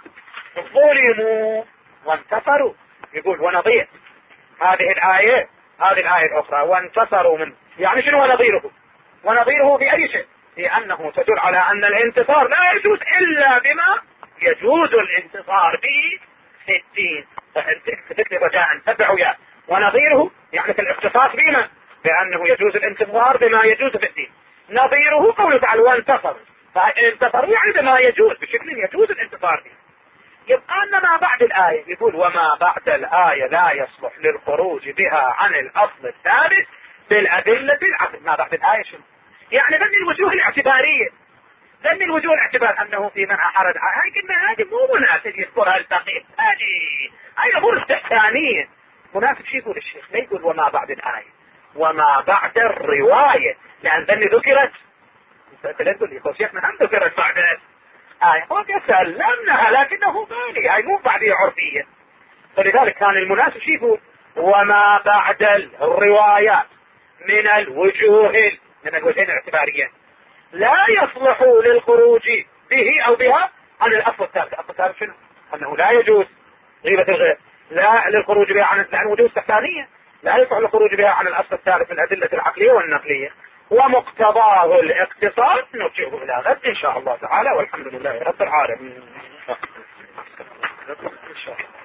ظلموا وانتصروا. يقول ونظير هذه الآية الأخرى وانتصروا من، يعني شنو ونظيره؟ ونظيره بأي شيء؟ لأنه تدل على أن الانتصار لا يجوز إلا بما يجوز الانتصار به في الدين. فتكتب رجاء تبعوا يا ونظيره، يعني في الاختصاص بما بأنه يجوز الانتصار بما يجوز في الدين. نظيره قوله تعالى وانتصروا، فانتصروا يعني بما يجوز بشكل يجوز الانتصار به. يبقى أن ما بعد الآية يقول وما بعد الآية لا يصلح للخروج بها عن الأصل الثابت بالأدلة العقل. ما بعد الآية شنو؟ يعني ذن الوجوه الاعتبارية، ذن الوجوه الاعتبار أنه في منع حرج، هاي قلنا هذه مو مناسب يذكرها الفقيه، هاي أمور استحسانية. مناسب شو يقول الشيخ؟ لا يقول وما بعد الآية، وما بعد الرواية، لأن ذن ذكرت انت لا تقول لي شيخنا هم ذكرت بعد وسلمناها لكنه بالي، هاي مو بعدية عرفية. فلذلك كان المناسب شو يقول وما بعد الروايات من الوجوهين الاعتباريين لا يصلح للخروج به او بها عن الاصل الثابت. الاصل الثابت شنو؟ انه لا يجوز غيبة الغير، لا للخروج بها عن وجوه استحسانية، لا يصلح للخروج بها عن الاصل الثابت من الادلة العقلية والنقلية، ومقتضاه الاقتصاد. نرجعه الى غد ان شاء الله تعالى، والحمد لله رب العالمين. ان شاء الله.